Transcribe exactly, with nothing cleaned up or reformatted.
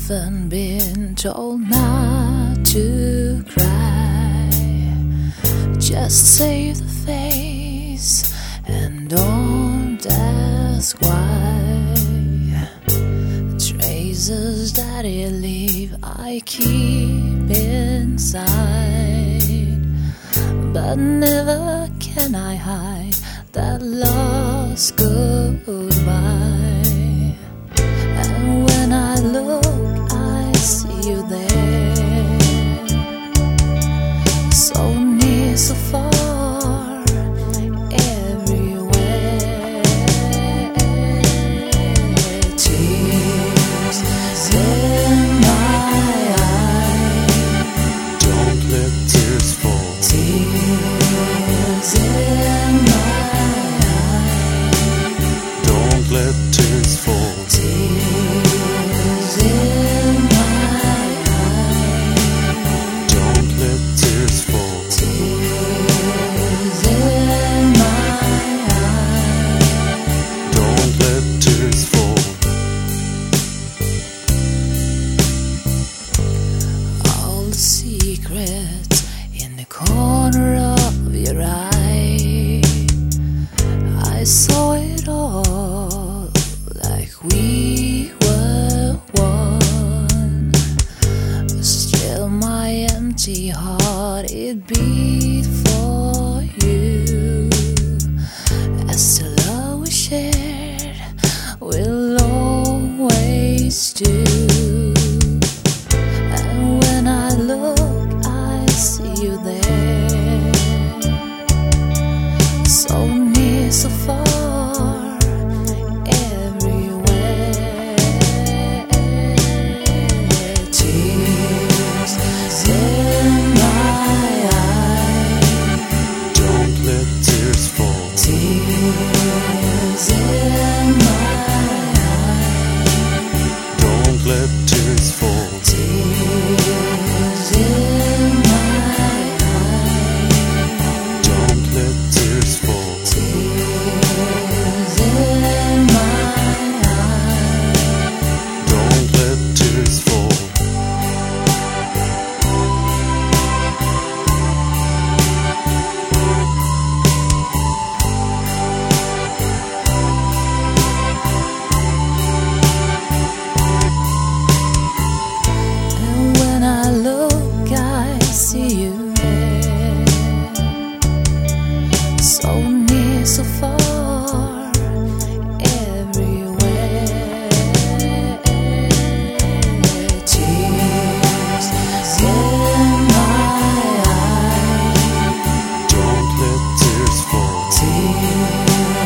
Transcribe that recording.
often been told not to cry. Just save the face and don't ask why. Traces that you leave I keep inside, but never can I hide that lost goodbye. And when I look, I see you there, so near, so far, everywhere. Tears in my eyes, don't let tears fall. Tears in my eyes, don't let tears fall. Tears in my eyes, don't let tears fall. tears in my eyes. Don't let tears fall. All the secrets in the corner of your eye, I saw it all like we were one. Still my empty heart, it beat for you, as the love we shared will always do. And when I look, I see you there, so near, so far, everywhere. Tears in my eyes, Don't let tears fall. tears in my eyes, Don't let tears fall. tears in my eyes, Don't let tears fall. tears in my eyes. Don't let tears fall. And when I look, I see you there, so near, so far, everywhere. Tears in my eyes, Don't let tears fall. tears